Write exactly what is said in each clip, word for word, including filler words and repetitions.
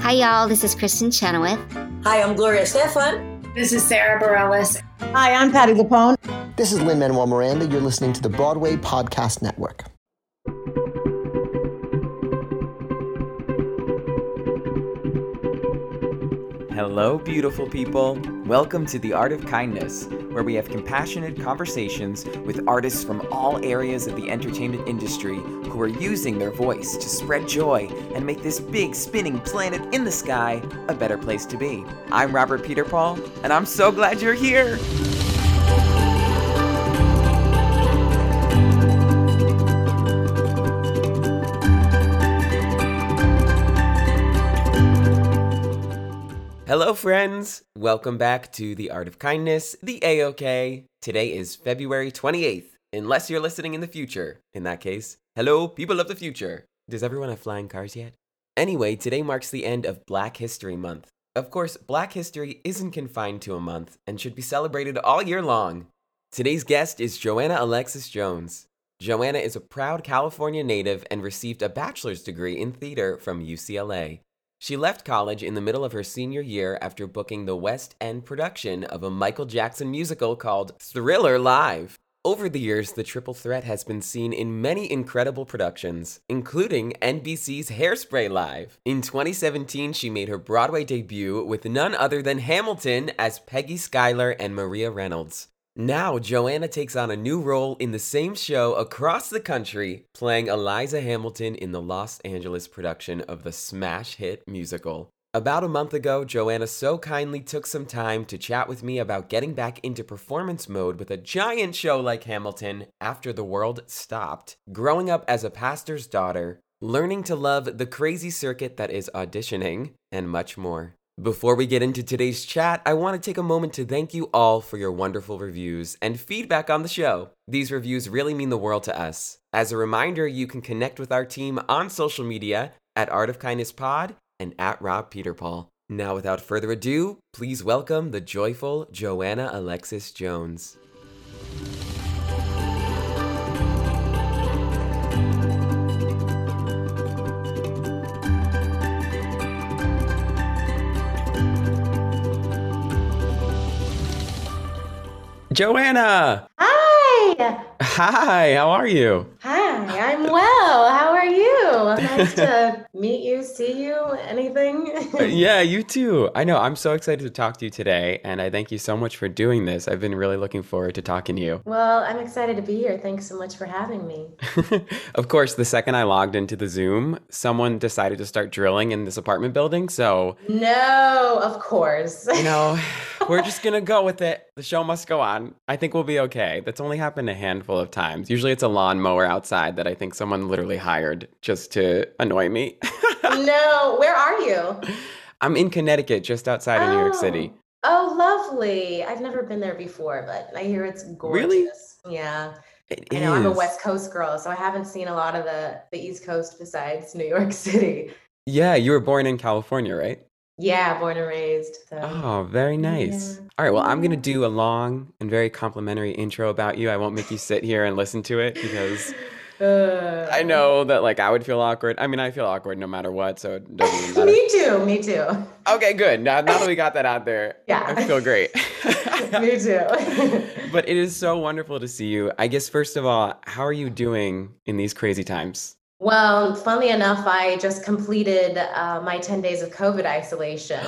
Hi, y'all. This is Kristen Chenoweth. Hi, I'm Gloria Stefan. This is Sarah Bareilles. Hi, I'm Patti LuPone. This is Lin-Manuel Miranda. You're listening to the Broadway Podcast Network. Hello, beautiful people. Welcome to The Art of Kindness, where we have compassionate conversations with artists from all areas of the entertainment industry who are using their voice to spread joy and make this big spinning planet in the sky a better place to be. I'm Robert Peter Paul, and I'm so glad you're here. Hello, friends. Welcome back to The Art of Kindness, the A O K. Today is February twenty-eighth, unless you're listening in the future. In that case, hello, people of the future. Does everyone have flying cars yet? Anyway, today marks the end of Black History Month. Of course, Black history isn't confined to a month and should be celebrated all year long. Today's guest is Joanna Alexis Jones. Joanna is a proud California native and received a bachelor's degree in theater from U C L A. She left college in the middle of her senior year after booking the West End production of a Michael Jackson musical called Thriller Live. Over the years, the triple threat has been seen in many incredible productions, including N B C's Hairspray Live. In twenty seventeen, she made her Broadway debut with none other than Hamilton as Peggy Schuyler and Maria Reynolds. Now, Joanna takes on a new role in the same show across the country, playing Eliza Hamilton in the Los Angeles production of the smash hit musical. About a month ago, Joanna so kindly took some time to chat with me about getting back into performance mode with a giant show like Hamilton after the world stopped, growing up as a pastor's daughter, learning to love the crazy circuit that is auditioning, and much more. Before we get into today's chat, I want to take a moment to thank you all for your wonderful reviews and feedback on the show. These reviews really mean the world to us. As a reminder, you can connect with our team on social media at Art of Kindness Pod and at Rob Peter Paul. Now, without further ado, please welcome the joyful Joanna Alexis Jones. Joanna! Hi! Hi, how are you? Hi, I'm well. How are you? Nice to meet you, see you, anything. Yeah, you too. I know, I'm so excited to talk to you today, and I thank you so much for doing this. I've been really looking forward to talking to you. Well, I'm excited to be here. Thanks so much for having me. Of course, the second I logged into the Zoom, someone decided to start drilling in this apartment building, so... No, of course. You know, we're just gonna go with it. The show must go on. I think we'll be okay. That's only happened a handful of times. Usually it's a lawnmower outside that I think someone literally hired just to annoy me. No, where are you? I'm in Connecticut, just outside of New York City. Oh, lovely. I've never been there before, but I hear it's gorgeous. Really? Yeah. It I know is. I'm a West Coast girl, so I haven't seen a lot of the, the East Coast besides New York City. Yeah, you were born in California, right? Yeah, born and raised. So. Oh, very nice. Yeah. All right, well, I'm going to do a long and very complimentary intro about you. I won't make you sit here and listen to it because Uh, I know that, like, I would feel awkward. I mean, I feel awkward no matter what, so it doesn't even matter. Me too, me too. Okay, good. Now, now that we got that out there, Yeah. I feel great. Me too. But it is so wonderful to see you. I guess, first of all, how are you doing in these crazy times? Well, funnily enough, I just completed uh, my ten days of COVID isolation.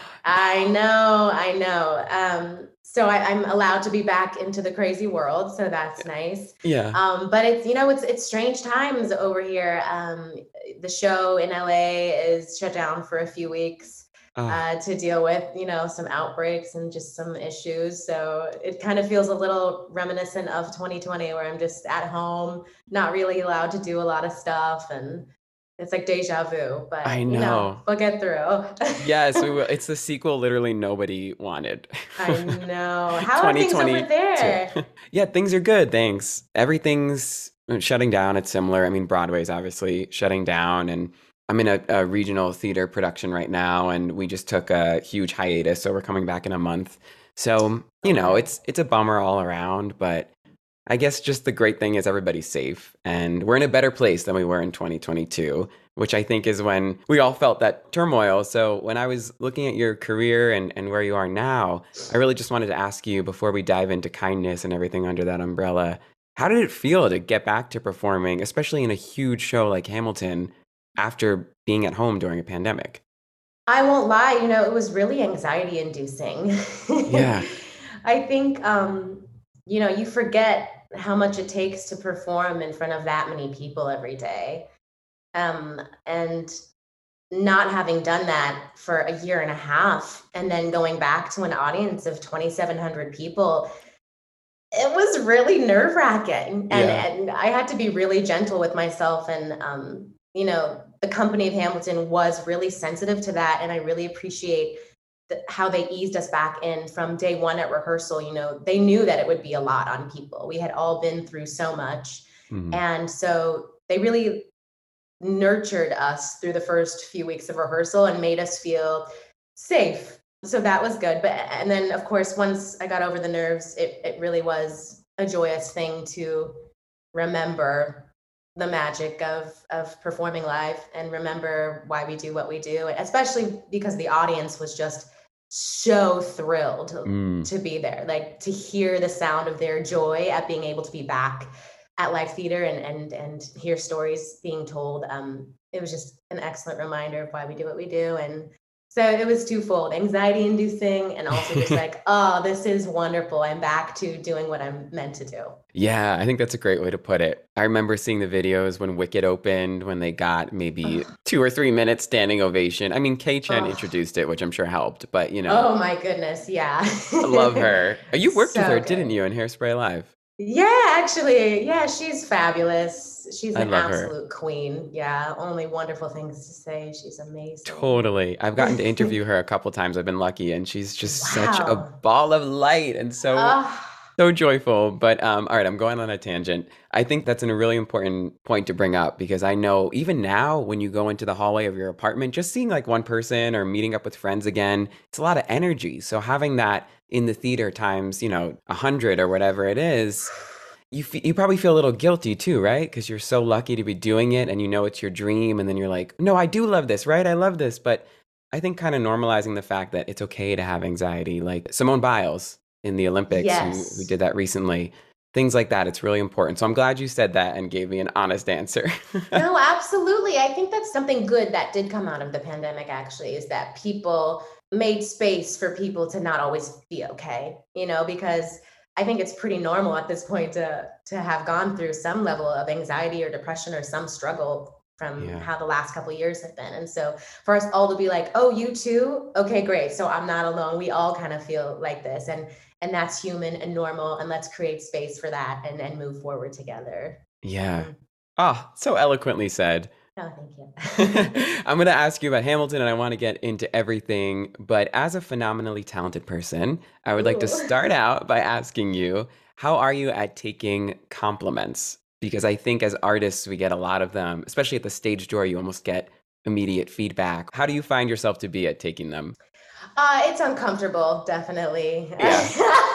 I know, I know. Um, so I, I'm allowed to be back into the crazy world, so that's nice. Yeah. Um, but it's, you know, it's it's strange times over here. Um, the show in L A is shut down for a few weeks. Oh. Uh, to deal with, you know, some outbreaks and just some issues. So it kind of feels a little reminiscent of twenty twenty, where I'm just at home, not really allowed to do a lot of stuff. And it's like deja vu, but I you know. know, we'll get through. Yes, we will. It's the sequel literally nobody wanted. I know. How are things over there? Yeah, things are good, thanks. Everything's shutting down. It's similar. I mean, Broadway's obviously shutting down, and I'm in a, a regional theater production right now, and we just took a huge hiatus, so we're coming back in a month. So, you know, it's it's a bummer all around, but I guess just the great thing is everybody's safe, and we're in a better place than we were in twenty twenty-two. which I think is when we all felt that turmoil. So when I was looking at your career and, and where you are now, I really just wanted to ask you, before we dive into kindness and everything under that umbrella, how did it feel to get back to performing, especially in a huge show like Hamilton, after being at home during a pandemic? I won't lie, you know, it was really anxiety inducing. Yeah. I think, um, you know, you forget how much it takes to perform in front of that many people every day. Um, and not having done that for a year and a half, and then going back to an audience of twenty-seven hundred people, it was really nerve wracking. And, Yeah. and I had to be really gentle with myself. And, um, you know, the company of Hamilton was really sensitive to that. And I really appreciate the, how they eased us back in from day one at rehearsal. You know, they knew that it would be a lot on people. We had all been through so much. Mhm. And so they really nurtured us through the first few weeks of rehearsal and made us feel safe. So that was good. But, and then of course, once I got over the nerves, it, it really was a joyous thing to remember the magic of, of performing live and remember why we do what we do, especially because the audience was just so thrilled Mm. to be there, like to hear the sound of their joy at being able to be back at live theater and and and hear stories being told. Um, it was just an excellent reminder of why we do what we do. And so it was twofold, anxiety inducing and also just like, oh, this is wonderful. I'm back to doing what I'm meant to do. Yeah, I think that's a great way to put it. I remember seeing the videos when Wicked opened, when they got maybe two or three minutes standing ovation. I mean, Kay Chen Ugh. introduced it, which I'm sure helped, but you know, Oh my goodness, yeah. I love her. You worked with So her, good. didn't you, in Hairspray Live? Yeah, actually, yeah, she's fabulous. She's I an love her. absolute queen. Yeah, only wonderful things to say. She's amazing. Totally. I've gotten to interview her a couple times. I've been lucky, and she's just such a Wow. ball of light and so Ah, so joyful. But um, all right, I'm going on a tangent. I think that's a really important point to bring up because I know even now when you go into the hallway of your apartment, just seeing like one person or meeting up with friends again, it's a lot of energy. So having that in the theater times, you know, a hundred or whatever it is, you f- you probably feel a little guilty too, right? Because you're so lucky to be doing it and you know it's your dream. And then you're like, no, I do love this, right? I love this. But I think kind of normalizing the fact that it's okay to have anxiety, like Simone Biles in the Olympics, Yes. who, who did that recently. Things like that. It's really important. So I'm glad you said that and gave me an honest answer. no, absolutely. I think that's something good that did come out of the pandemic, actually, is that people made space for people to not always be okay, you know, because I think it's pretty normal at this point to to have gone through some level of anxiety or depression or some struggle from Yeah. how the last couple of years have been. And so for us all to be like, oh, you too? Okay, great. So I'm not alone. We all kind of feel like this. And and that's human and normal. And let's create space for that and, and move forward together. Yeah. Mm. Ah, so eloquently said. Oh, thank you. I'm going to ask you about Hamilton and I want to get into everything. But as a phenomenally talented person, I would like to Ooh. start out by asking you, how are you at taking compliments? Because I think as artists, we get a lot of them, especially at the stage door, you almost get immediate feedback. How do you find yourself to be at taking them? Uh, it's uncomfortable, definitely. Yeah.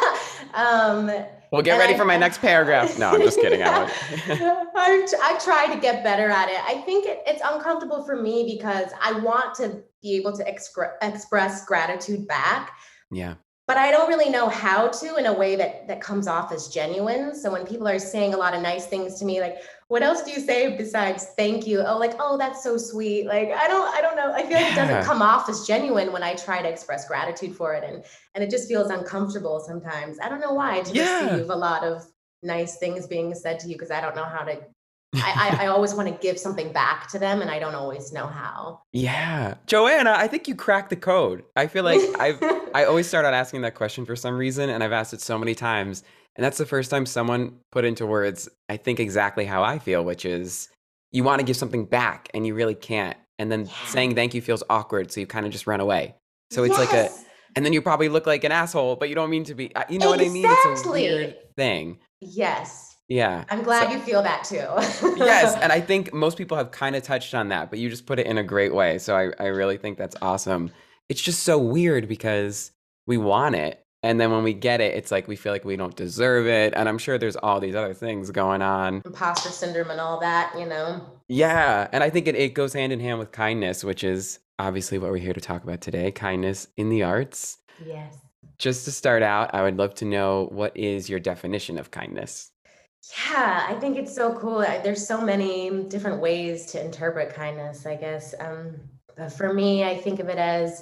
um, Well, get And ready I- for my next paragraph. No, I'm just kidding. I won't. I, I try to get better at it. I think it, it's uncomfortable for me because I want to be able to excre- express gratitude back, Yeah. but I don't really know how to in a way that that comes off as genuine. So when people are saying a lot of nice things to me, like, what else do you say besides thank you? Oh, like, oh, that's so sweet. Like, I don't, I don't know. I feel like it Yeah. doesn't come off as genuine when I try to express gratitude for it. And and it just feels uncomfortable sometimes. I don't know why to Yeah. receive a lot of nice things being said to you because I don't know how to I, I, I always want to give something back to them and I don't always know how. Yeah. Joanna, I think you cracked the code. I feel like I've I always start out asking that question for some reason, and I've asked it so many times. And that's the first time someone put into words, I think exactly how I feel, which is you want to give something back and you really can't. And then Yeah. saying thank you feels awkward, so you kind of just run away. So it's like a, Yes, and then you probably look like an asshole, but you don't mean to be, you know what I mean? It's a Exactly. weird thing. yes. Yeah. I'm glad So- you feel that too. Yes, and I think most people have kind of touched on that, but you just put it in a great way. So I, I really think that's awesome. It's just so weird because we want it. And then when we get it, it's like we feel like we don't deserve it. And I'm sure there's all these other things going on. Imposter syndrome and all that, you know? Yeah. And I think it, it goes hand in hand with kindness, which is obviously what we're here to talk about today, kindness in the arts. Yes. Just to start out, I would love to know, what is your definition of kindness? Yeah, I think it's so cool. I- There's so many different ways to interpret kindness, I guess. Um, but for me, I think of it as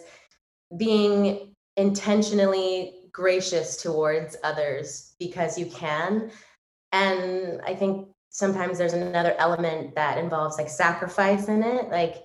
being intentionally gracious towards others because you can. And I think sometimes there's another element that involves like sacrifice in it, like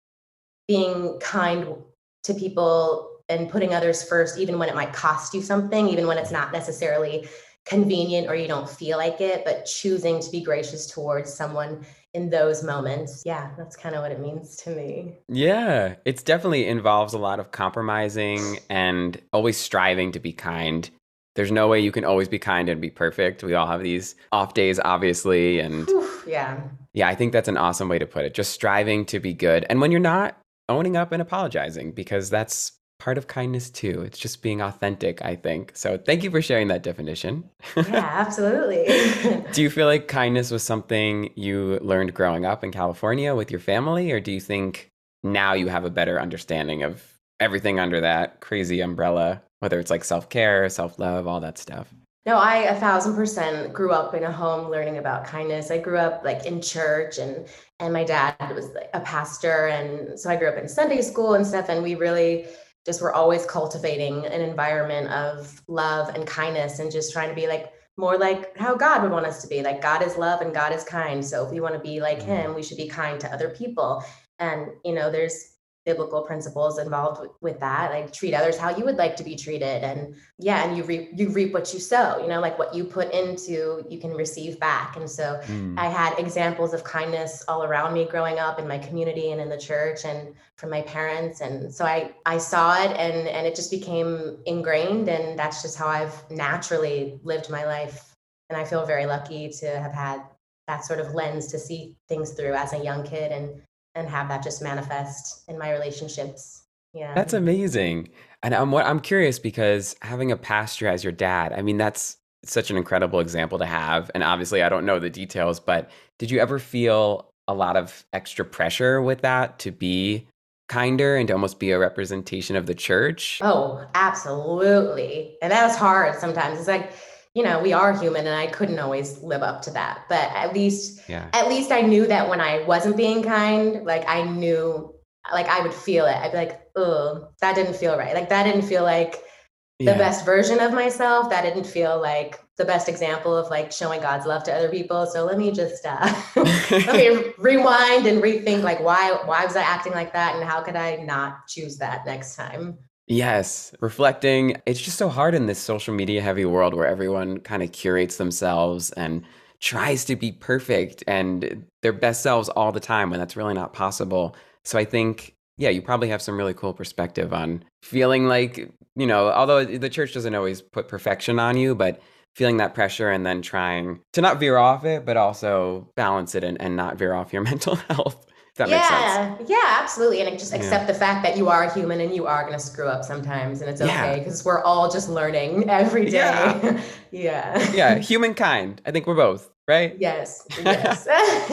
being kind to people and putting others first, even when it might cost you something, even when it's not necessarily convenient or you don't feel like it, but choosing to be gracious towards someone in those moments. Yeah, that's kind of what it means to me. Yeah, it's definitely involves a lot of compromising and always striving to be kind. There's no way you can always be kind and be perfect. We all have these off days, obviously. And Whew, yeah. yeah, I think that's an awesome way to put it. Just striving to be good. And when you're not, owning up and apologizing, because that's part of kindness too. It's just being authentic, I think. So thank you for sharing that definition. Yeah, absolutely. Do you feel like kindness was something you learned growing up in California with your family, or do you think now you have a better understanding of everything under that crazy umbrella, whether it's like self-care, self-love, all that stuff? No, I a thousand percent grew up in a home learning about kindness. I grew up like in church, and and my dad was like a pastor, and so I grew up in Sunday school and stuff, and we really just were always cultivating an environment of love and kindness and just trying to be like more like how God would want us to be. Like God is love and God is kind. So if we want to be like him, we should be kind to other people. And, you know, there's biblical principles involved with, with that, like treat others how you would like to be treated. And yeah, and you reap, you reap what you sow, you know, like what you put into, you can receive back. And so Mm. I had examples of kindness all around me growing up in my community and in the church and from my parents. And so I, I saw it, and, and it just became ingrained. And that's just how I've naturally lived my life. And I feel very lucky to have had that sort of lens to see things through as a young kid, and and have that just manifest in my relationships. Yeah. That's amazing. And I'm what I'm curious, because having a pastor as your dad, I mean, that's such an incredible example to have. And obviously I don't know the details, but did you ever feel a lot of extra pressure with that to be kinder and to almost be a representation of the church? Oh, absolutely. And that was hard sometimes. It's like, you know, we are human, and I couldn't always live up to that. But at least, Yeah. at least I knew that when I wasn't being kind, like I knew, like I would feel it. I'd be like, oh, that didn't feel right. Like that didn't feel like the Yeah. best version of myself. That didn't feel like the best example of like showing God's love to other people. So let me just uh, let me rewind and rethink, like why why was I acting like that, and how could I not choose that next time? Yes, reflecting. It's just so hard in this social media heavy world where everyone kind of curates themselves and tries to be perfect and their best selves all the time, when that's really not possible. So I think, yeah, you probably have some really cool perspective on feeling like, you know, although the church doesn't always put perfection on you, but feeling that pressure and then trying to not veer off it, but also balance it and, and not veer off your mental health. If that makes sense. Yeah, yeah, absolutely. And just Yeah. accept the fact that you are human and you are going to screw up sometimes, and it's Yeah. okay, because we're all just learning every day. Yeah. Yeah. Yeah, humankind. I think we're both, right? Yes. Yes.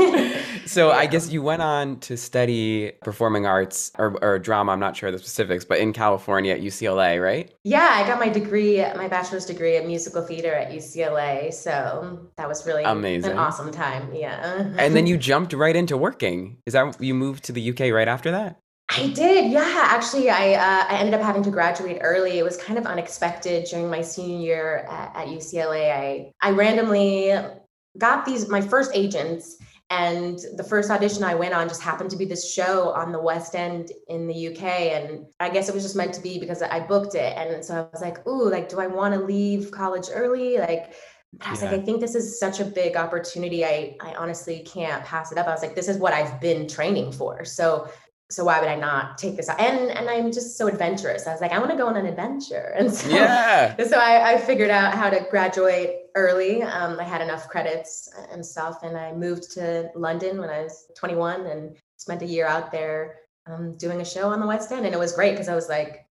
So I Yeah. guess you went on to study performing arts or, or drama. I'm not sure the specifics, but in California at U C L A, right? Yeah, I got my degree, my bachelor's degree in musical theater at U C L A. So that was really Amazing. an awesome time. Yeah. And then you jumped right into working. Is that you moved to the U K right after that? I did, yeah. Actually, I uh, I ended up having to graduate early. It was kind of unexpected during my senior year at, at U C L A. I I randomly got these my first agents, and the first audition I went on just happened to be this show on the West End in the U K. And I guess it was just meant to be because I booked it. And so I was like, ooh, like, do I want to leave college early? Like, but I was Yeah. like, I think this is such a big opportunity. I I honestly can't pass it up. I was like, this is what I've been training for. So so why would I not take this out? And and I'm just so adventurous. I was like, I want to go on an adventure. And so, Yeah. so I, I figured out how to graduate early. Um, I had enough credits and stuff, and I moved to London when I was twenty-one and spent a year out there um, doing a show on the West End. And it was great because I was like,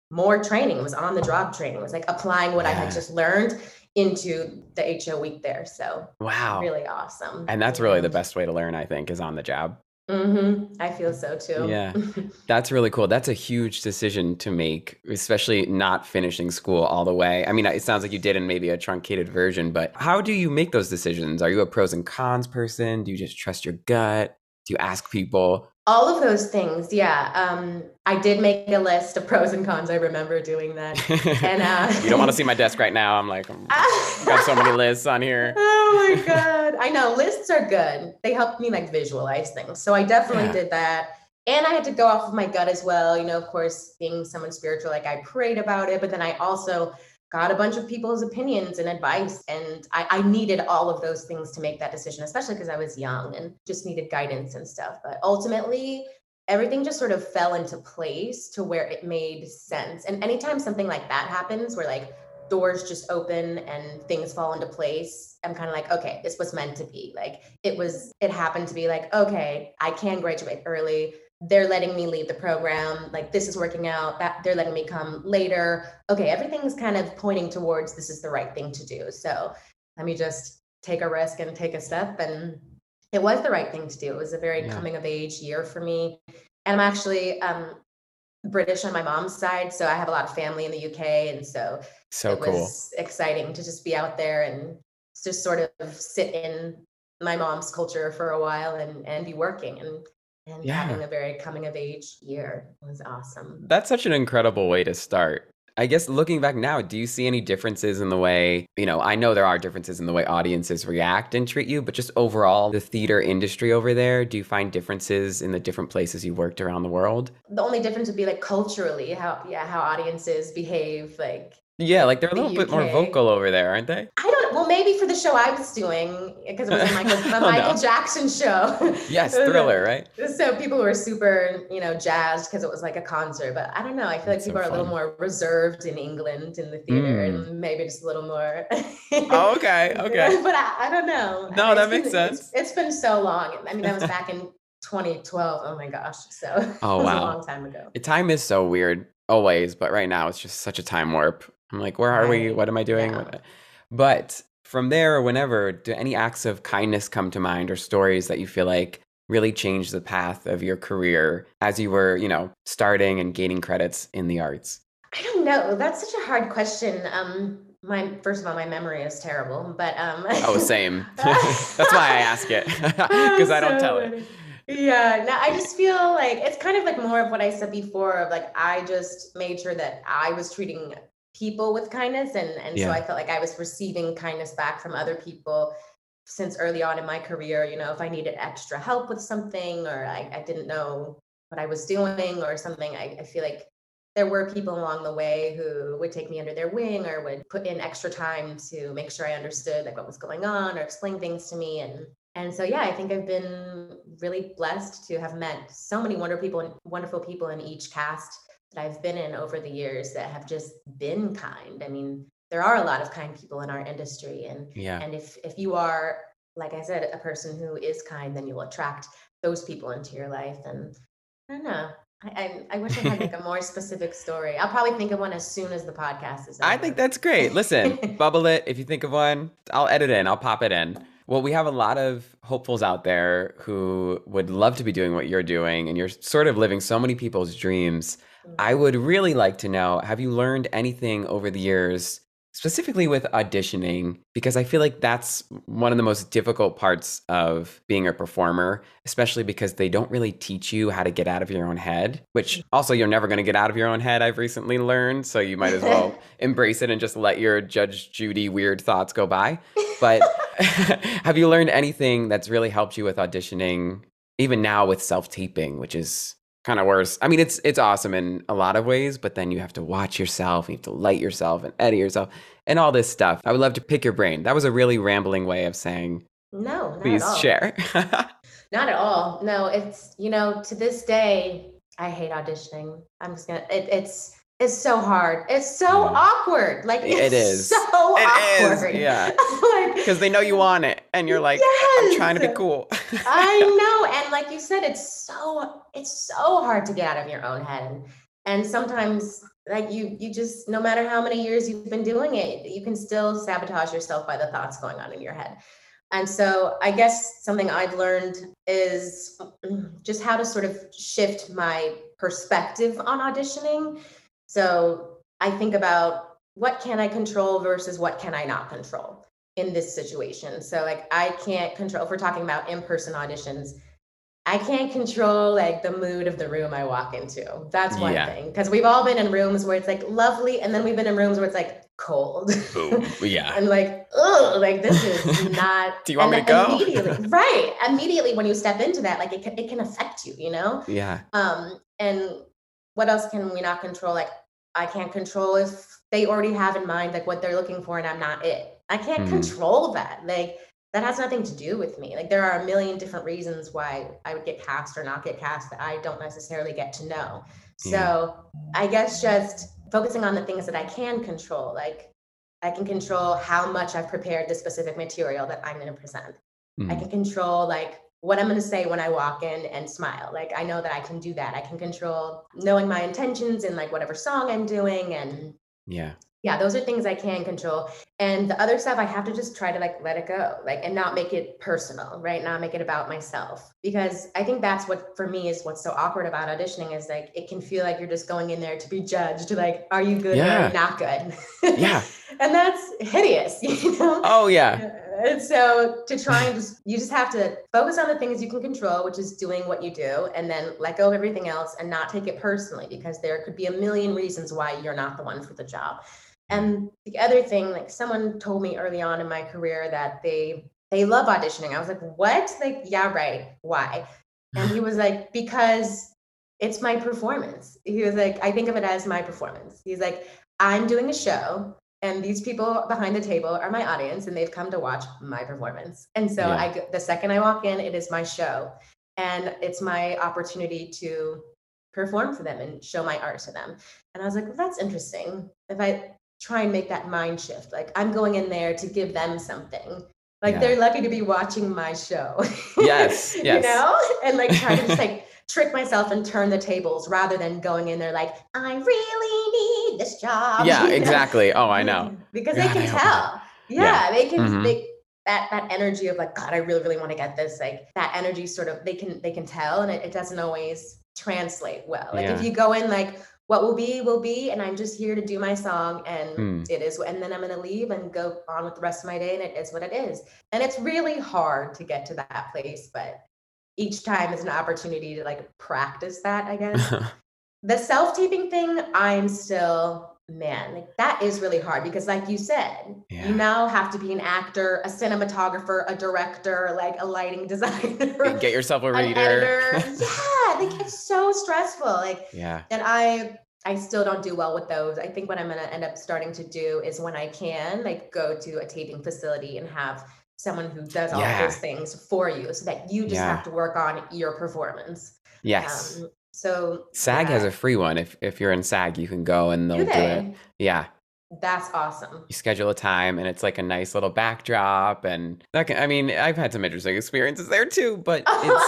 more training. It was on the job training. It was like applying what Yeah. I had just learned into the H O week there. So Wow. really awesome. And that's really the best way to learn, I think, is on the job. Mm-hmm. I feel so too. Yeah. That's really cool. That's a huge decision to make, especially not finishing school all the way. I mean, it sounds like you did in maybe a truncated version, but how do you make those decisions? Are you a pros and cons person? Do you just trust your gut? Do you ask people? All of those things, yeah. Um, I did make a list of pros and cons. I remember doing that. And uh, you don't want to see my desk right now. I'm like, I've got so many lists on here. Oh my God. I know lists are good. They help me like visualize things. So I definitely Yeah. did that. And I had to go off of my gut as well. You know, of course, being someone spiritual, like I prayed about it, but then I also got a bunch of people's opinions and advice. And I, I needed all of those things to make that decision, especially because I was young and just needed guidance and stuff. But ultimately, everything just sort of fell into place to where it made sense. And anytime something like that happens, where like doors just open and things fall into place, I'm kind of like, okay, this was meant to be. Like it was, it happened to be like, okay, I can graduate early. They're letting me lead the program. Like this is working out, that they're letting me come later. Okay, everything's kind of pointing towards this is the right thing to do. So let me just take a risk and take a step. And it was the right thing to do. It was a very Yeah. coming of age year for me. And I'm actually um, British on my mom's side. So I have a lot of family in the U K. And so, So it cool. was exciting to just be out there and just sort of sit in my mom's culture for a while and, and be working and and Yeah. having a very coming of age year. It was awesome. That's such an incredible way to start. I guess looking back now, do you see any differences in the way, you know, I know there are differences in the way audiences react and treat you, but just overall, the theater industry over there, do you find differences in the different places you worked around the world? The only difference would be like culturally, how yeah, how audiences behave. Like Yeah, like they're a The little bit more U K. vocal over there, aren't they? I don't well, maybe for the show I was doing, because it was a Michael, a Oh, Michael no. Jackson show. Yes, Thriller, right? So people were super, you know, jazzed because it was like a concert. But I don't know. I feel like That's so people are a little fun. more reserved in England in the theater, Mm. and maybe just a little more. Oh, okay, okay. But I, I don't know. No, It's that makes been- it's- sense. it's been so long. I mean, that was back in twenty twelve. Oh my gosh. So Oh, it was wow. a long time ago. Time is so weird always, but right now it's just such a time warp. I'm like, where are we? Right. What am I doing? Yeah. What- But from there, whenever, do any acts of kindness come to mind or stories that you feel like really changed the path of your career as you were, you know, starting and gaining credits in the arts? I don't know. That's such a hard question. Um, my first of all, my memory is terrible, but um. Oh, same. That's why I ask it, because I don't So tell it. funny. Yeah, no, I just feel like it's kind of like more of what I said before of like I just made sure that I was treating people with kindness, and and Yeah. so I felt like I was receiving kindness back from other people since early on in my career. You know, if I needed extra help with something or I, I didn't know what I was doing or something, I, I feel like there were people along the way who would take me under their wing or would put in extra time to make sure I understood like what was going on or explain things to me. And and so yeah, I think I've been really blessed to have met so many wonderful people, wonderful people in each cast that I've been in over the years that have just been kind. I mean, there are a lot of kind people in our industry, and Yeah. and if if you are, like I said, a person who is kind, then you'll attract those people into your life. And I don't know. I, I, I wish I had like a more specific story. I'll probably think of one as soon as the podcast is over. I think that's great. Listen, bubble it. If you think of one, I'll edit it in. I'll pop it in. Well, we have a lot of hopefuls out there who would love to be doing what you're doing, and you're sort of living so many people's dreams. I would really like to know, have you learned anything over the years, specifically with auditioning? Because I feel like that's one of the most difficult parts of being a performer, especially because they don't really teach you how to get out of your own head, which also you're never going to get out of your own head, I've recently learned. So you might as well embrace it and just let your Judge Judy weird thoughts go by. But have you learned anything that's really helped you with auditioning, even now with self-taping, which is kind of worse? I mean, it's it's awesome in a lot of ways, but then you have to watch yourself, you have to light yourself and edit yourself and all this stuff. I would love to pick your brain. That was a really rambling way of saying, No, not please at all. share. Not at all. No, it's, you know, to this day, I hate auditioning. I'm just gonna, it, it's, it's so hard. It's so Mm. awkward. Like, It it's is. so It is, awkward. yeah. Like, Because they know you want it and you're like, I'm trying to be Yes. cool. I know. And like you said, it's so, it's so hard to get out of your own head. And And sometimes like you you just, no matter how many years you've been doing it, you can still sabotage yourself by the thoughts going on in your head. And so I guess something I've learned is just how to sort of shift my perspective on auditioning. So I think about what can I control versus what can I not control in this situation. So like I can't control, if we're talking about in-person auditions, I can't control like the mood of the room I walk into. That's one Yeah. thing. Because we've all been in rooms where it's like lovely, and then we've been in rooms where it's like cold. Boom. Yeah. And like, oh, like this is not. Do you want and me to go? Immediately, right. Immediately when you step into that, like it can, it can affect you, you know? Yeah. Um, and what else can we not control? Like I can't control if they already have in mind like what they're looking for and I'm not it. I can't Mm. control that. Like that has nothing to do with me. Like there are a million different reasons why I would get cast or not get cast that I don't necessarily get to know. So Yeah. I guess just focusing on the things that I can control, like I can control how much I've prepared the specific material that I'm going to present. I Mm. can control like what I'm going to say when I walk in and smile. Like I know that I can do that. I can control knowing my intentions in like whatever song I'm doing. And Yeah. yeah, those are things I can control. And the other stuff I have to just try to like let it go, like, and not make it personal, right? Not make it about myself. Because I think that's what for me is what's so awkward about auditioning is like it can feel like you're just going in there to be judged. Like, are you good or Yeah. are you not good? Yeah. And that's hideous, you know? Oh yeah. And so to try and just, you just have to focus on the things you can control, which is doing what you do, and then let go of everything else and not take it personally, because there could be a million reasons why you're not the one for the job. And the other thing, like someone told me early on in my career that they they love auditioning. I was like, what? Like, yeah, right. Why? And he was like, because it's my performance. He was like, I think of it as my performance. He's like, I'm doing a show and these people behind the table are my audience and they've come to watch my performance. And so Yeah. I go- the second I walk in, it is my show and it's my opportunity to perform for them and show my art to them. And I was like, well, that's interesting. If I try and make that mind shift, like I'm going in there to give them something. Like Yeah. they're lucky to be watching my show. Yes, You yes. know? And like try to just like trick myself and turn the tables rather than going in there like, I really need this job. Yeah, you know? exactly. Oh, I know. Because God, they can I hope tell. Yeah, Yeah. they can Mhm. they that that energy of like, God, I really, really want to get this. Like that energy sort of they can they can tell, and it, it doesn't always translate well. Like Yeah. if you go in like what will be will be, and I'm just here to do my song, and Mm. it is, and then I'm gonna leave and go on with the rest of my day, and it is what it is. And it's really hard to get to that place, but each time is an opportunity to like practice that, I guess. The self-taping thing, I'm still, man, like that is really hard because like you said, Yeah. you now have to be an actor, a cinematographer, a director, like a lighting designer, Get yourself a an reader. editor. Yeah, like it's so stressful. Like, Yeah. and I I still don't do well with those. I think what I'm gonna end up starting to do is when I can, like go to a taping facility and have someone who does all Yeah. of those things for you so that you just Yeah. have to work on your performance. Yes. Um, so SAG has yeah. a free one. If if you're in SAG, you can go and they'll Do do, they? it. Yeah. That's awesome. You schedule a time and it's like a nice little backdrop and that can, I mean, I've had some interesting experiences there too, but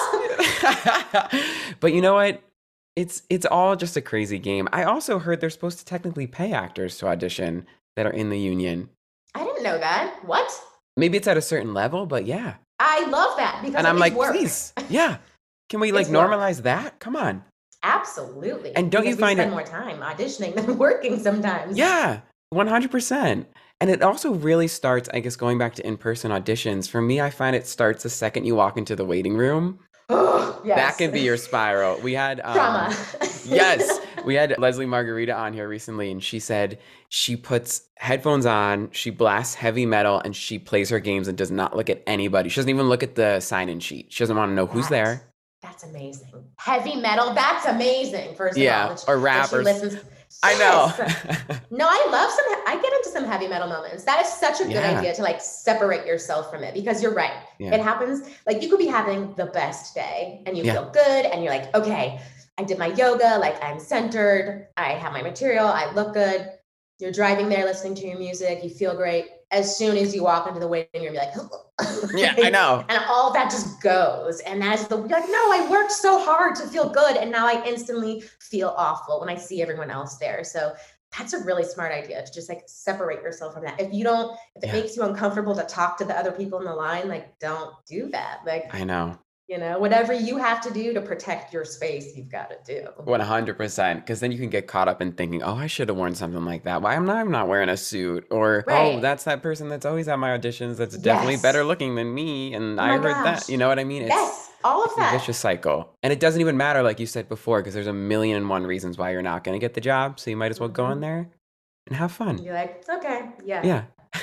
it's but you know what? It's it's all just a crazy game. I also heard they're supposed to technically pay actors to audition that are in the union. I didn't know that. What? Maybe it's at a certain level, but yeah. I love that because And it I'm is like, work. please, yeah. Can we like It's work. normalize that? Come on. Absolutely. And don't you Because we find spend it- more time auditioning than working sometimes? Yeah, one hundred percent. And it also really starts, I guess, going back to in-person auditions. For me, I find it starts the second you walk into the waiting room. Oh, yes. That can be your spiral. We had um, trauma. yes, we had Leslie Margarita on here recently, and she said she puts headphones on, she blasts heavy metal, and she plays her games and does not look at anybody. She doesn't even look at the sign-in sheet. She doesn't want to know who's That- there. That's amazing. Heavy metal. That's amazing. First of Yeah, all, that she- or that rap she or- listens. I know. Yes. No, I love some. I get into some heavy metal moments. That is such a good Yeah. idea to like separate yourself from it because you're right. Yeah. It happens. Like you could be having the best day and you Yeah. feel good and you're like, okay, I did my yoga. Like I'm centered. I have my material. I look good. You're driving there, listening to your music. You feel great. as soon as you walk into the waiting room, you're like, yeah, I know. And all that just goes. And as the, you're like, no, I worked so hard to feel good. And now I instantly feel awful when I see everyone else there. So that's a really smart idea to just like separate yourself from that. If you don't, if it Yeah. makes you uncomfortable to talk to the other people in the line, like don't do that. Like, I know. you know, whatever you have to do to protect your space, you've got to do. one hundred percent. Because then you can get caught up in thinking, oh, I should have worn something like that. Why am I I'm not wearing a suit? Or, Right. oh, that's that person that's always at my auditions that's definitely Yes. better looking than me. And Oh I my heard gosh. that. You know what I mean? It's, Yes, all of it's a that. vicious cycle. And it doesn't even matter, like you said before, because there's a million and one reasons why you're not going to get the job. So you might as well go in Mhm. there and have fun. You're like, okay, yeah. Yeah.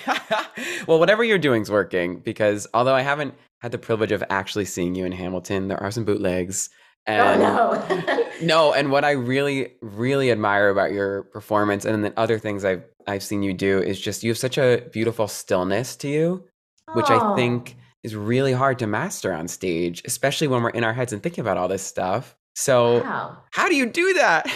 Well, whatever you're doing's working, because although I haven't had the privilege of actually seeing you in Hamilton, there are some bootlegs. And Oh no. no, and what I really, really admire about your performance and then other things I've I've seen you do is just you have such a beautiful stillness to you, which I Oh. think is really hard to master on stage, especially when we're in our heads and thinking about all this stuff. So Wow. how do you do that?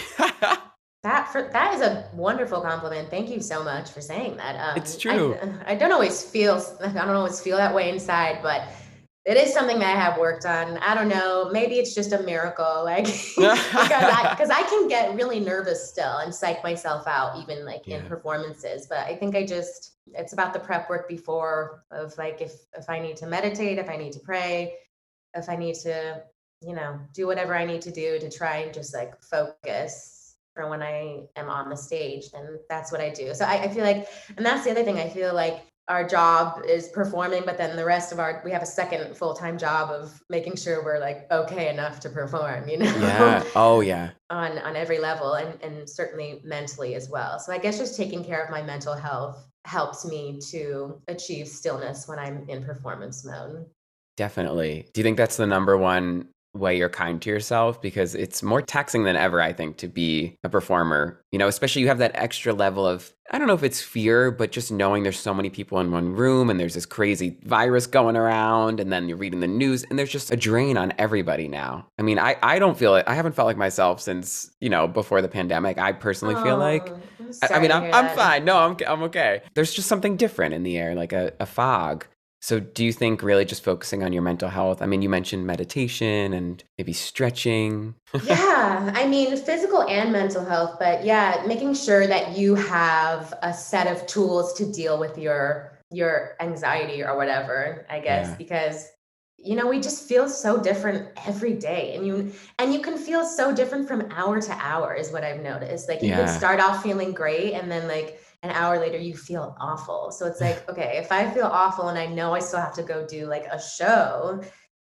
That for that is a wonderful compliment. Thank you so much for saying that. Um, It's true. I, I don't always feel I don't always feel that way inside, but it is something that I have worked on. I don't know. Maybe it's just a miracle, like because I because I can get really nervous still and psych myself out, even like in Yeah. performances. But I think I just it's about the prep work before of like if if I need to meditate, if I need to pray, if I need to, you know, do whatever I need to do to try and just like focus for when I am on the stage, then that's what I do. So I, I feel like, and that's the other thing, I feel like our job is performing, but then the rest of our, we have a second full-time job of making sure we're like okay enough to perform, you know? Yeah. Oh yeah. on on every level and and certainly mentally as well. So I guess just taking care of my mental health helps me to achieve stillness when I'm in performance mode. Definitely. Do you think that's the number one way you're kind to yourself? Because it's more taxing than ever, I think, to be a performer. You know, especially you have that extra level of, I don't know if it's fear, but just knowing there's so many people in one room and there's this crazy virus going around and then you're reading the news and there's just a drain on everybody now. I mean, I, I don't feel it. I haven't felt like myself since, you know, before the pandemic. I personally feel like, Oh, I'm I, I sorry mean, to I'm, hear I'm that. fine. No, I'm, I'm okay. There's just something different in the air, like a, a fog. So do you think really just focusing on your mental health? I mean, you mentioned meditation and maybe stretching. Yeah, I mean, physical and mental health, but yeah, making sure that you have a set of tools to deal with your your anxiety or whatever, I guess, Yeah. because you know, we just feel so different every day. And you and you can feel so different from hour to hour is what I've noticed. Like you Yeah. can start off feeling great and then like an hour later you feel awful. So it's like, okay, if I feel awful and I know I still have to go do like a show,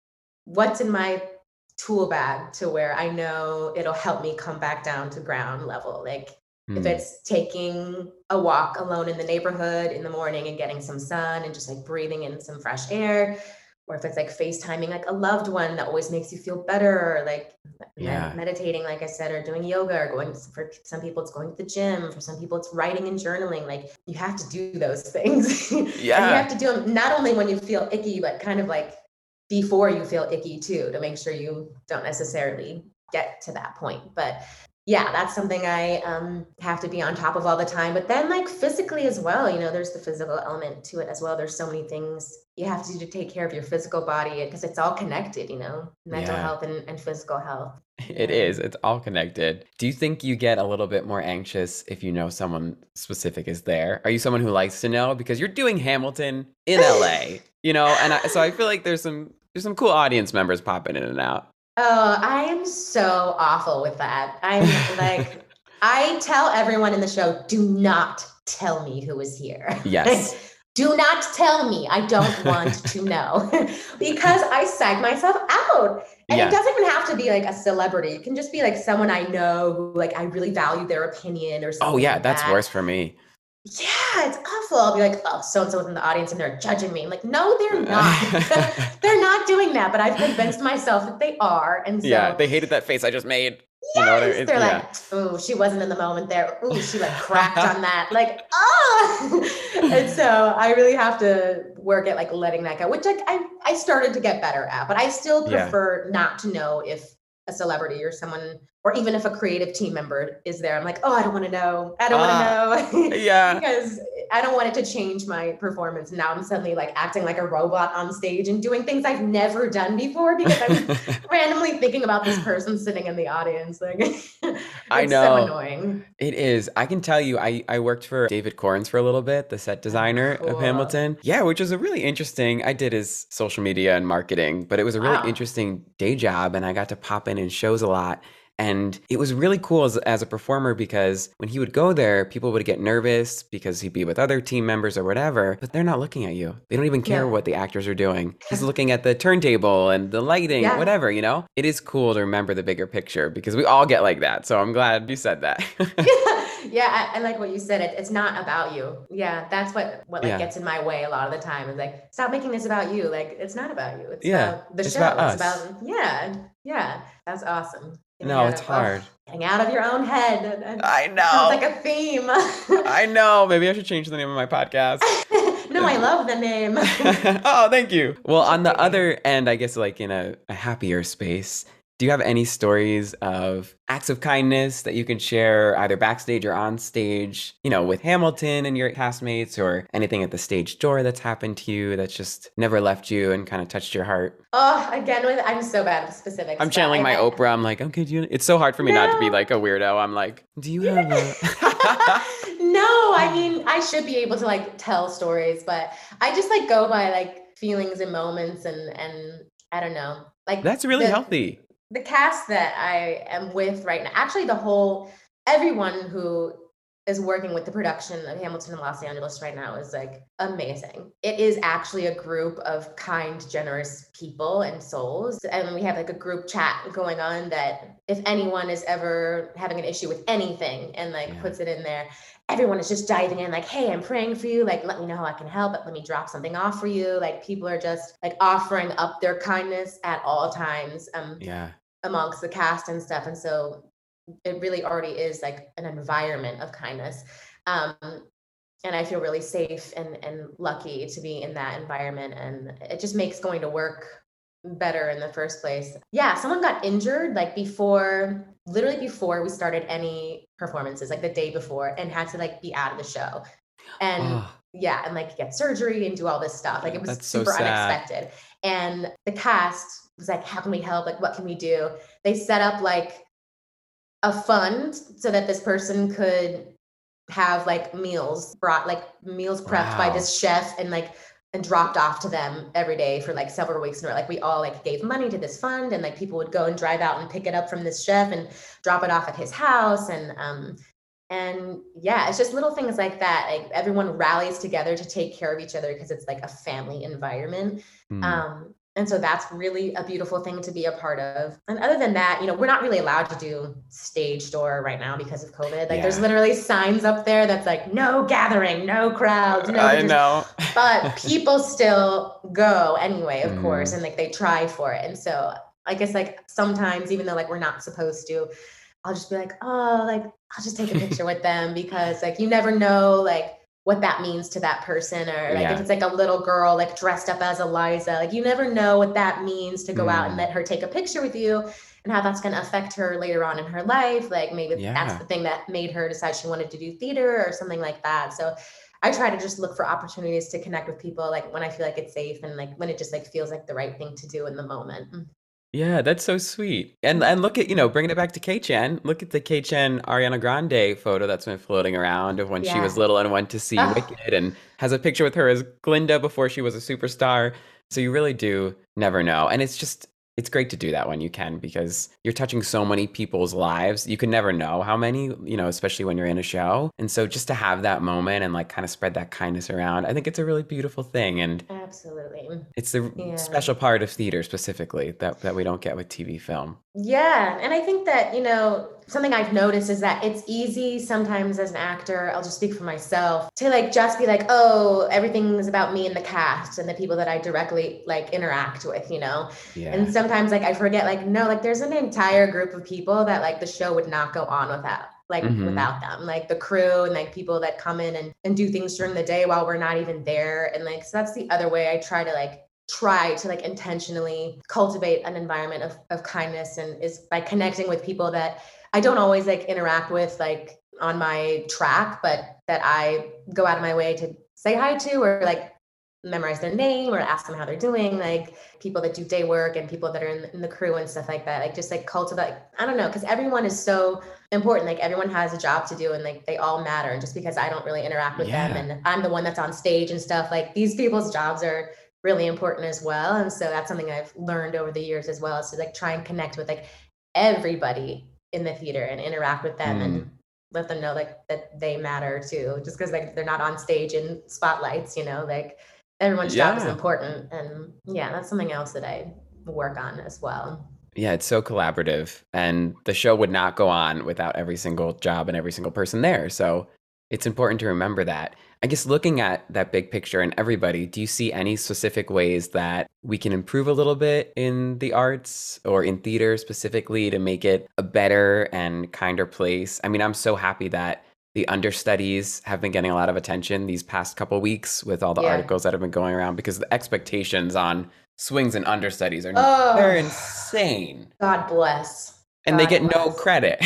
what's in my tool bag to where I know it'll help me come back down to ground level? Like if Hmm. it's taking a walk alone in the neighborhood in the morning and getting some sun and just like breathing in some fresh air, or if it's like FaceTiming like a loved one that always makes you feel better, or like med- Yeah. meditating, like I said, or doing yoga, or going for some people it's going to the gym, for some people it's writing and journaling. Like you have to do those things. And you Yeah. have to do them not only when you feel icky, but kind of like before you feel icky too, to make sure you don't necessarily get to that point. But yeah, that's something I um, have to be on top of all the time. But then like physically as well, you know, there's the physical element to it as well. There's so many things you have to do to take care of your physical body because it's all connected, you know, mental Yeah. health and, and physical health. It is. It's all connected. Do you think you get a little bit more anxious if you know someone specific is there? Are you someone who likes to know? Because you're doing Hamilton in L A, you know, and I, so I feel like there's some there's some cool audience members popping in and out. Oh, I am so awful with that. I'm like, I tell everyone in the show, do not tell me who is here. Yes. Do not tell me. I don't want to know because I psych myself out. And Yeah. it doesn't even have to be like a celebrity. It can just be like someone I know who like I really value their opinion or something. Oh yeah, like that's that. worse for me. Yeah, it's awful. I'll be like, oh, so-and-so's in the audience and they're judging me. I'm like, no, they're not. They're not doing that, but I've convinced myself that they are. And so Yeah, they hated that face I just made. yes, You know what I mean? they're Yeah. like, oh, she wasn't in the moment there. Oh, she like cracked on that. Like, oh. And so I really have to work at like letting that go, which like I, I started to get better at, but I still Yeah. prefer not to know if a celebrity or someone, or even if a creative team member is there. I'm like, oh, I don't want to know. I don't Ah, want to know. Yeah. Because I don't want it to change my performance. Now I'm suddenly like acting like a robot on stage and doing things I've never done before because I'm randomly thinking about this person sitting in the audience. Like, it's I know. so annoying. It is. I can tell you, I, I worked for David Corns for a little bit, the set designer Cool. of Hamilton. Yeah, which was a really interesting, I did his social media and marketing, but it was a really Wow. interesting day job and I got to pop in in shows a lot. And it was really cool as, as a performer because when he would go there, people would get nervous because he'd be with other team members or whatever, but they're not looking at you. They don't even care Yeah. what the actors are doing. He's looking at the turntable and the lighting, Yeah. whatever, you know? It is cool to remember the bigger picture because we all get like that. So I'm glad you said that. Yeah, I, I like what you said. It, it's not about you. Yeah, that's what what like Yeah. gets in my way a lot of the time. Is like, stop making this about you. Like, it's not about you. It's Yeah, about the it's show. about it's us. about yeah, yeah. That's awesome. Getting No, out it's of- hard. oh, getting out of your own head. That- that I Sounds know. like a theme. I know. Maybe I should change the name of my podcast. No, I love the name. Oh, thank you. Well, on the other end, I guess like in a, a happier space, do you have any stories of acts of kindness that you can share either backstage or on stage, you know, with Hamilton and your castmates or anything at the stage door that's happened to you that's just never left you and kind of touched your heart? Oh, again, with I'm so bad with specifics. I'm but channeling I- my I- Oprah. I'm like, okay, do you, it's so hard for me not to be No. like a weirdo. I'm like, do you have a... No, I mean, I should be able to like tell stories, but I just like go by like feelings and moments and and I don't know. Like That's really the, healthy. The cast that I am with right now, actually the whole everyone who is working with the production of Hamilton in Los Angeles right now is like amazing. It is actually a group of kind, generous people and souls. And we have like a group chat going on that if anyone is ever having an issue with anything and like Yeah. puts it in there, everyone is just diving in like, hey, I'm praying for you. Like, let me know how I can help. Let me drop something off for you. Like people are just like offering up their kindness at all times um, Yeah. amongst the cast and stuff. And so it really already is like an environment of kindness. Um, and I feel really safe and, and lucky to be in that environment. And it just makes going to work better in the first place. Yeah, someone got injured like before, literally before we started any performances, like the day before, and had to like be out of the show. And Oh, yeah, and like get surgery and do all this stuff. Like it was That's so super sad. unexpected. And the cast was like, how can we help? Like, what can we do? They set up like a fund so that this person could have like meals brought, like meals prepped by Wow. this chef and like and dropped off to them every day for like several weeks. And like we all like gave money to this fund and like people would go and drive out and pick it up from this chef and drop it off at his house. And um and yeah, it's just little things like that. Like everyone rallies together to take care of each other because it's like a family environment. Hmm. Um, and so that's really a beautiful thing to be a part of. And other than that, you know, we're not really allowed to do stage door right now because of COVID. Like there's Yeah. literally signs up there that's like, no gathering, no crowds, no I pictures. know. But people still go anyway, of Mhm. course, and like they try for it. And so I guess like sometimes, even though like we're not supposed to, I'll just be like, oh, like I'll just take a picture with them because like you never know like what that means to that person, or like Yeah. if it's like a little girl like dressed up as Eliza, like you never know what that means to go out and Mm. let her take a picture with you and how that's going to affect her later on in her life. Like maybe Yeah. that's the thing that made her decide she wanted to do theater or something like that. So I try to just look for opportunities to connect with people like when I feel like it's safe and like when it just like feels like the right thing to do in the moment. Yeah, that's so sweet. And and look at, you know, bringing it back to K-Chen. Look at the K-Chen Ariana Grande photo that's been floating around of when she Yeah. was little and went to see Ugh. Wicked and has a picture with her as Glinda before she was a superstar. So you really do never know. And it's just, it's great to do that when you can because you're touching so many people's lives. You can never know how many, you know, especially when you're in a show. And so just to have that moment and like kind of spread that kindness around, I think it's a really beautiful thing. And Absolutely. it's the Yeah. special part of theater specifically that, that we don't get with T V film. Yeah. And I think that, you know, something I've noticed is that it's easy sometimes as an actor, I'll just speak for myself, to like just be like, oh, everything is about me and the cast and the people that I directly like interact with, you know? Yeah. And sometimes like I forget, like, no, like there's an entire group of people that like the show would not go on without. Like Mhm. without them, like the crew and like people that come in and, and do things during the day while we're not even there. And like, so that's the other way I try to like try to like intentionally cultivate an environment of, of kindness, and is by connecting with people that I don't always like interact with like on my track, but that I go out of my way to say hi to, or like memorize their name or ask them how they're doing, like people that do day work and people that are in, in the crew and stuff like that. Like just like cultivate, I don't know, because everyone is so important. Like everyone has a job to do and like they all matter. And just because I don't really interact with Yeah. them and I'm the one that's on stage and stuff, like these people's jobs are really important as well. And so that's something I've learned over the years as well, is to like try and connect with like everybody in the theater and interact with them Mm. and let them know like that they matter too, just because like they're not on stage in spotlights, you know, like everyone's job is Yeah. important. And yeah, that's something else that I work on as well. Yeah, it's so collaborative, and the show would not go on without every single job and every single person there. So it's important to remember that. I guess looking at that big picture and everybody, do you see any specific ways that we can improve a little bit in the arts or in theater specifically to make it a better and kinder place? I mean, I'm so happy that the understudies have been getting a lot of attention these past couple weeks with all the Yeah. articles that have been going around, because the expectations on swings and understudies are Oh. they're insane. God bless. And they God get no bless. credit.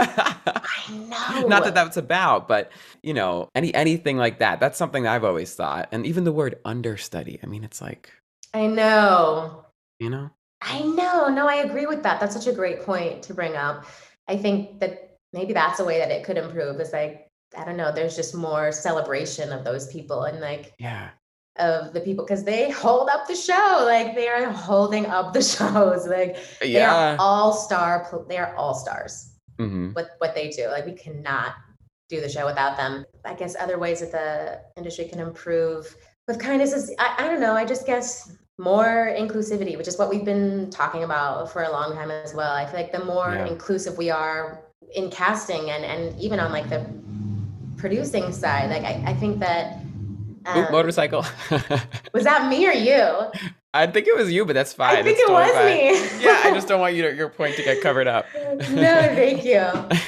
I know. Not that that's about, but you know, any anything like that. That's something that I've always thought. And even the word understudy, I mean, it's like, I know. you know? I know. No, I agree with that. That's such a great point to bring up. I think that maybe that's a way that it could improve, is like, I don't know, there's just more celebration of those people and like Yeah. of the people, because they hold up the show. Like they are holding up the shows. Like they Yeah. are all star. They are all stars. hmm What what they do. Like we cannot do the show without them. I guess other ways that the industry can improve with kindness is, I, I don't know, I just guess more inclusivity, which is what we've been talking about for a long time as well. I feel like the more Yeah. inclusive we are in casting and, and even on like the producing side, like I, I think that um, Oop, motorcycle. was that me or you? I think it was you, but that's fine. I think It's it totally was fine. me. Yeah, I just don't want you to, your point to get covered up. No, thank you.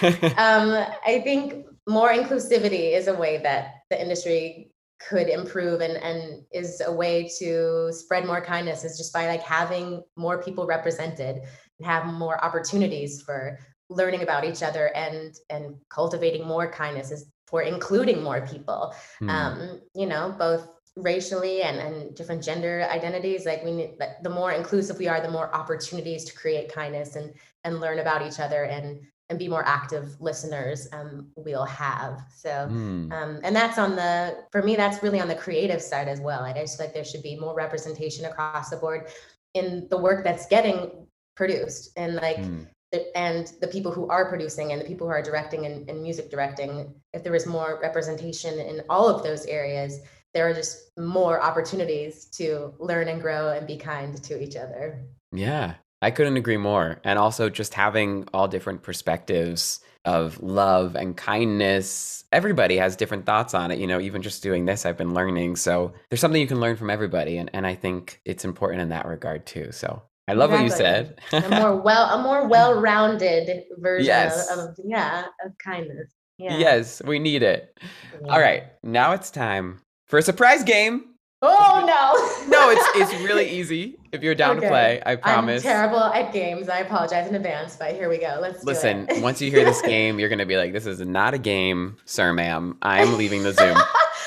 Um, I think more inclusivity is a way that the industry could improve, and, and is a way to spread more kindness, is just by like having more people represented and have more opportunities for learning about each other and and cultivating more kindness, is for including more people, Hmm. um, you know, both racially and, and different gender identities. Like we need, like, the more inclusive we are, the more opportunities to create kindness and and learn about each other and and be more active listeners um, we'll have. So, Hmm. um, and that's on the, for me, that's really on the creative side as well. Like, I just feel like there should be more representation across the board in the work that's getting produced, and like, Hmm. the- and the people who are producing and the people who are directing and, and music directing. If there was more representation in all of those areas, there are just more opportunities to learn and grow and be kind to each other. Yeah, I couldn't agree more. And also just having all different perspectives of love and kindness. Everybody has different thoughts on it. You know, even just doing this, I've been learning. So there's something you can learn from everybody. And, and I think it's important in that regard too. So I love what you said. Exactly. a more well, a more well-rounded version Yes. of, of, yeah, of kindness. Yeah. Yes, we need it. Yeah. All right, now it's time for a surprise game. Oh no. No, it's it's really easy if you're down Okay. to play. I promise. I'm terrible at games. I apologize in advance, but here we go. Let's Listen, do it. once you hear this game, you're gonna be like, "This is not a game, sir, ma'am. I'm leaving the Zoom."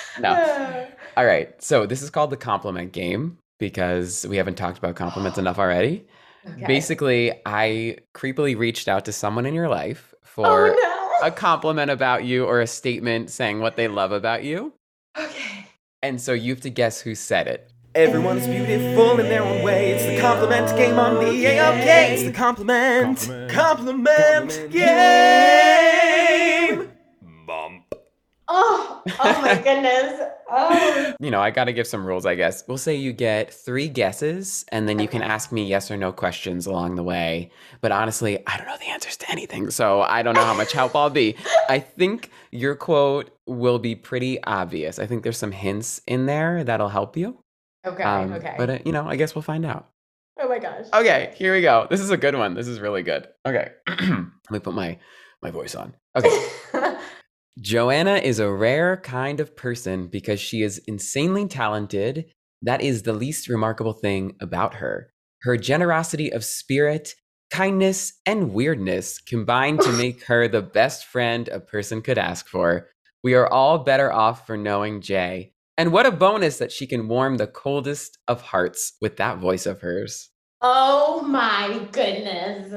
No. All right, so this is called the compliment game because we haven't talked about compliments enough already. Okay. Basically, I creepily reached out to someone in your life Oh for no. a compliment about you or a statement saying what they love about you. Okay. And so you have to guess who said it. Everyone's beautiful in their own way. It's the compliment game on the A O K. It's the compliment, compliment, game. Bump. Oh, oh my goodness. Oh. You know, I got to give some rules, I guess. We'll say you get three guesses, and then you can Okay. ask me yes or no questions along the way. But honestly, I don't know the answers to anything, so I don't know how much help I'll be. I think your quote will be pretty obvious. I think there's some hints in there that'll help you. Okay. Um, okay. But, uh, you know, I guess we'll find out. oh my gosh. Okay, here we go. This is a good one. This is really good. Okay. Let me put my, my voice on. Okay. Joanna is a rare kind of person because she is insanely talented. That is the least remarkable thing about her. Her generosity of spirit, kindness, and weirdness combine to make her the best friend a person could ask for. We are all better off for knowing Jay. And what a bonus that she can warm the coldest of hearts with that voice of hers. Oh my goodness.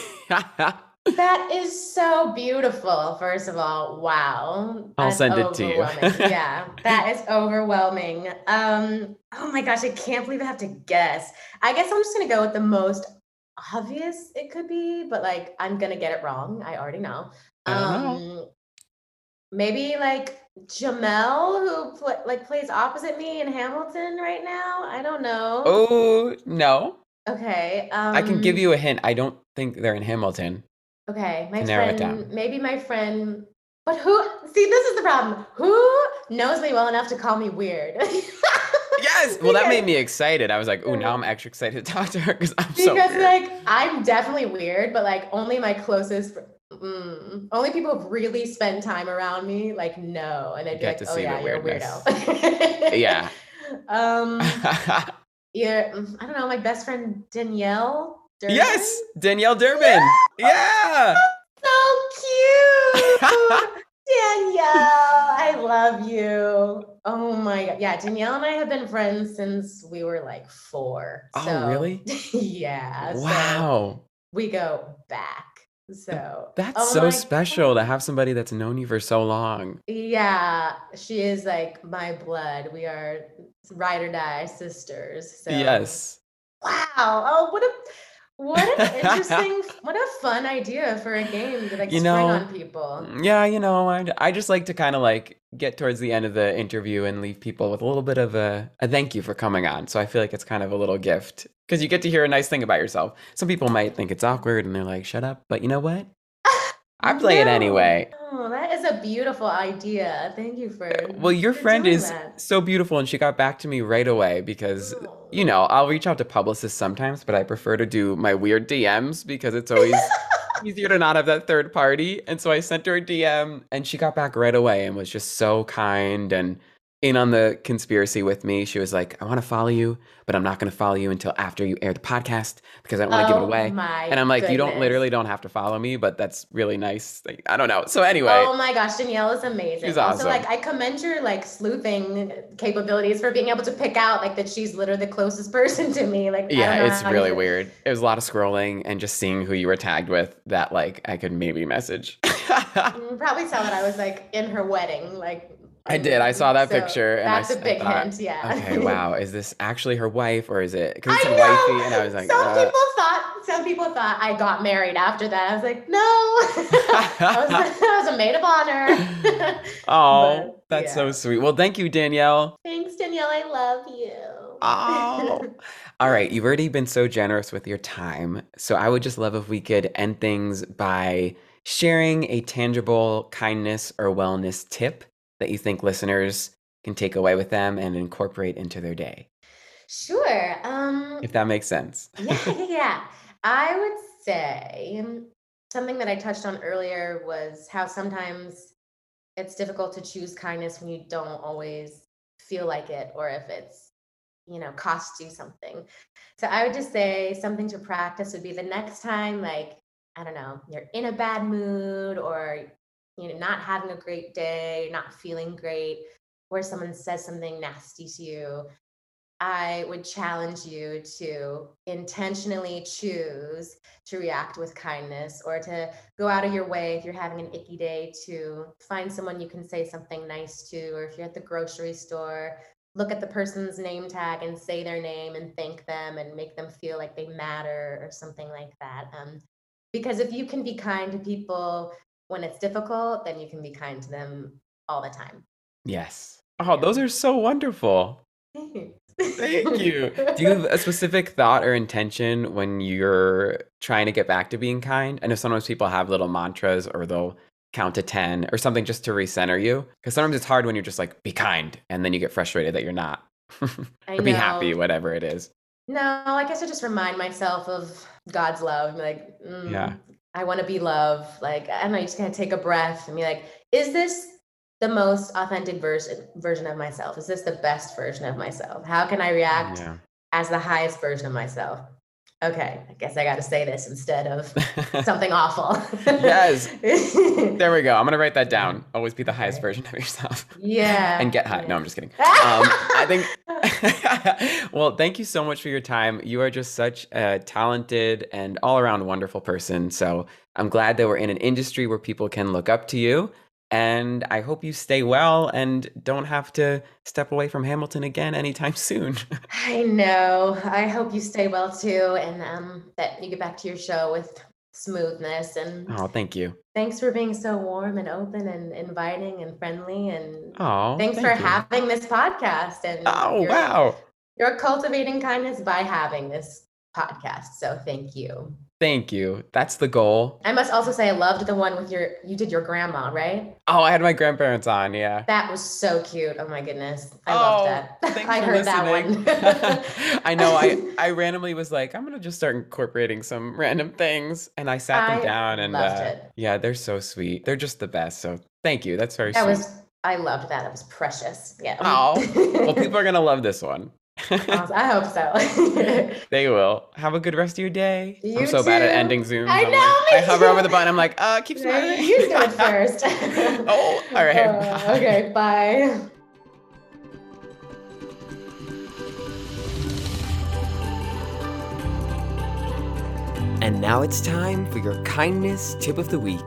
That is so beautiful. First of all, wow. I'll That's send it to you. Yeah, that is overwhelming. Um, oh my gosh, I can't believe I have to guess. I guess I'm just gonna go with the most obvious it could be, but like I'm gonna get it wrong. I already know. I don't um, know. Maybe like Jamel, who pl- like plays opposite me in Hamilton right now. I don't know. Oh, no. Okay. Um, I can give you a hint. I don't think they're in Hamilton. Okay, my To narrow it friend, down. maybe my friend, but who, see, this is the problem. Who knows me well enough to call me weird? Yes. Well, that Because- made me excited. I was like, oh, now I'm extra excited to talk to her because I'm so Because weird. like, I'm definitely weird, but like only my closest, fr- mm, only people who really spend time around me, like, know. And they'd be Get like, to oh see the yeah, you're a weirdness. weirdo. Yeah. Um, yeah, mm, I don't know, my best friend Danielle Durbin? Yes, Danielle Durbin. Yeah. So cute. Danielle, I love you. Oh my God. Yeah, Danielle and I have been friends since we were like four. Oh, So, really? Yeah. So Wow. we go back. So That's oh so my special God. to have somebody that's known you for so long. Yeah, she is like my blood. We are ride or die sisters. So Yes. wow. Oh, what a what an interesting, what a fun idea for a game to like You spring know, on people. Yeah, you know, I, I just like to kind of like get towards the end of the interview and leave people with a little bit of a, a thank you for coming on. So I feel like it's kind of a little gift because you get to hear a nice thing about yourself. Some people might think it's awkward and they're like, shut up. But you know what? I play it No, anyway. No, that is a beautiful idea. Thank you for Well, your for friend doing is that. so beautiful and she got back to me right away because, Oh. you know, I'll reach out to publicists sometimes, but I prefer to do my weird D Ms because it's always easier to not have that third party. And so I sent her a D M and she got back right away and was just so kind and in on the conspiracy with me. She was like, I want to follow you, but I'm not going to follow you until after you air the podcast because I don't want to give it Oh away. my And I'm like, you don't goodness. literally don't have to follow me, but that's really nice. Like, I don't know. So anyway, Oh my gosh, Danielle is amazing. She's Also, awesome. like I commend your like sleuthing capabilities for being able to pick out like that she's literally the closest person to me. Like I don't yeah, know it's how really you- weird. It was a lot of scrolling and just seeing who you were tagged with that like I could maybe message. Mm, Probably saw that I was like in her wedding, like I did. I saw that so picture and I that's s- a I big thought, hint. Yeah. Okay, wow. Is this actually her wife or is it because it I said know. wifey? And I was like, some uh, people thought some people thought I got married after that. I was like, no, I, was, I was a maid of honor. oh, But, that's so yeah. sweet. Well, thank you, Danielle. Thanks, Danielle. I love you. Oh. All right, you've already been so generous with your time. So I would just love if we could end things by sharing a tangible kindness or wellness tip that you think listeners can take away with them and incorporate into their day, Sure. Um, if that makes sense. yeah, yeah, yeah. I would say um, something that I touched on earlier was how sometimes it's difficult to choose kindness when you don't always feel like it, or if it's, you know, costs you something. So I would just say something to practice would be the next time, like, I don't know, you're in a bad mood or, you know, not having a great day, not feeling great, or someone says something nasty to you, I would challenge you to intentionally choose to react with kindness or to go out of your way if you're having an icky day to find someone you can say something nice to, or if you're at the grocery store, look at the person's name tag and say their name and thank them and make them feel like they matter or something like that. Um, because if you can be kind to people when it's difficult, then you can be kind to them all the time. Yes. Oh, those are so wonderful. Thank you. Do you have a specific thought or intention when you're trying to get back to being kind? I know sometimes people have little mantras or they'll count to ten or something just to recenter you. Because sometimes it's hard when you're just like, be kind. And then you get frustrated that you're not. I or be happy, know. whatever it is. No, I guess I just remind myself of God's love. Like, mm, Yeah. I want to be love. Like, I don't know, you just gotta take a breath and be like, is this the most authentic version version of myself? Is this the best version of myself? How can I react Yeah. as the highest version of myself? okay, I guess I got to say this instead of something awful. Yes. There we go. I'm going to write that down. Always be the highest version of yourself. Yeah. And get high. No, I'm just kidding. Um, I think, well, thank you so much for your time. You are just such a talented and all around wonderful person. So I'm glad that we're in an industry where people can look up to you. And I hope you stay well and don't have to step away from Hamilton again anytime soon. I know. I hope you stay well too, and um, that you get back to your show with smoothness. And oh, thank you. Thanks for being so warm and open and inviting and friendly. And oh, thanks thank for you. having this podcast. And oh, you're, wow. You're cultivating kindness by having this podcast. So thank you. Thank you. That's the goal. I must also say I loved the one with your, you did your grandma, right? Oh, I had my grandparents on, yeah. That was so cute. Oh my goodness. I oh, loved that. Thanks I for heard listening. that one. I know, I, I randomly was like, I'm going to just start incorporating some random things. And I sat them I down and loved uh, it. yeah, they're so sweet. They're just the best. So thank you. That's very that sweet. was, I loved that. It was precious. Yeah. Oh, well, people are going to love this one. I hope so. They will. Have a good rest of your day. You I'm so bad at too. ending Zooms. I I'm know, like- me I hover too. over the button. I'm like, uh, keep smiling. You do it first. Oh, all right. Uh, Bye. okay, bye. And now it's time for your kindness tip of the week.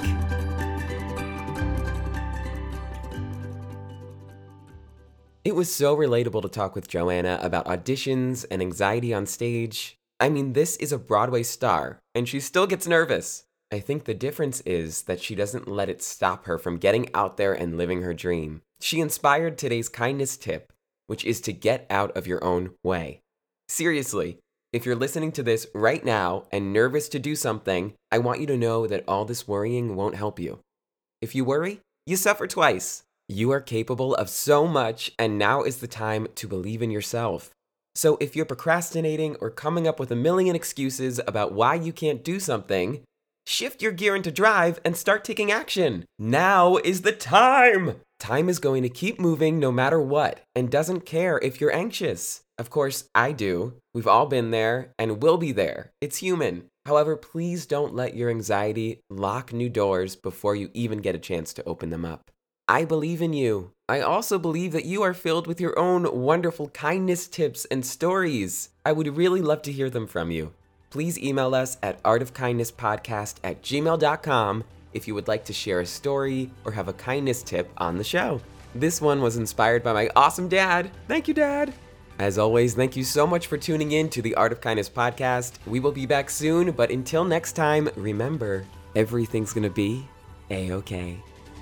It was so relatable to talk with Joanna about auditions and anxiety on stage. I mean, this is a Broadway star, and she still gets nervous. I think the difference is that she doesn't let it stop her from getting out there and living her dream. She inspired today's kindness tip, which is to get out of your own way. Seriously, if you're listening to this right now and nervous to do something, I want you to know that all this worrying won't help you. If you worry, you suffer twice. You are capable of so much, and now is the time to believe in yourself. So if you're procrastinating or coming up with a million excuses about why you can't do something, shift your gear into drive and start taking action. Now is the time! Time is going to keep moving no matter what, and doesn't care if you're anxious. Of course, I do. We've all been there and will be there. It's human. However, please don't let your anxiety lock new doors before you even get a chance to open them up. I believe in you. I also believe that you are filled with your own wonderful kindness tips and stories. I would really love to hear them from you. Please email us at artofkindnesspodcast at gmail dot com if you would like to share a story or have a kindness tip on the show. This one was inspired by my awesome dad. Thank you, Dad. As always, thank you so much for tuning in to the Art of Kindness podcast. We will be back soon, but until next time, remember, everything's gonna be A-okay.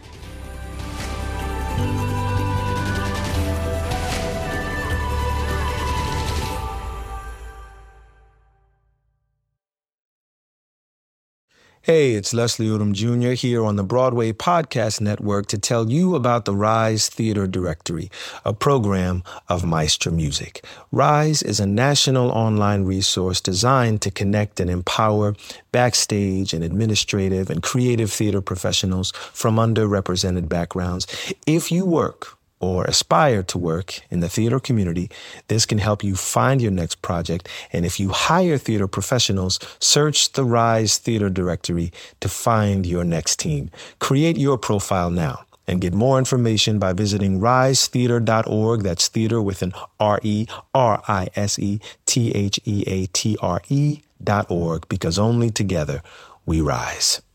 Hey, it's Leslie Odom Junior here on the Broadway Podcast Network to tell you about the Rise Theater Directory, a program of Maestro Music. Rise is a national online resource designed to connect and empower backstage and administrative and creative theater professionals from underrepresented backgrounds. If you work or aspire to work in the theater community, this can help you find your next project. And if you hire theater professionals, search the Rise Theater Directory to find your next team. Create your profile now and get more information by visiting rise theater dot org. That's theater with an R E R I S E T H E A T R E dot org, because only together we rise.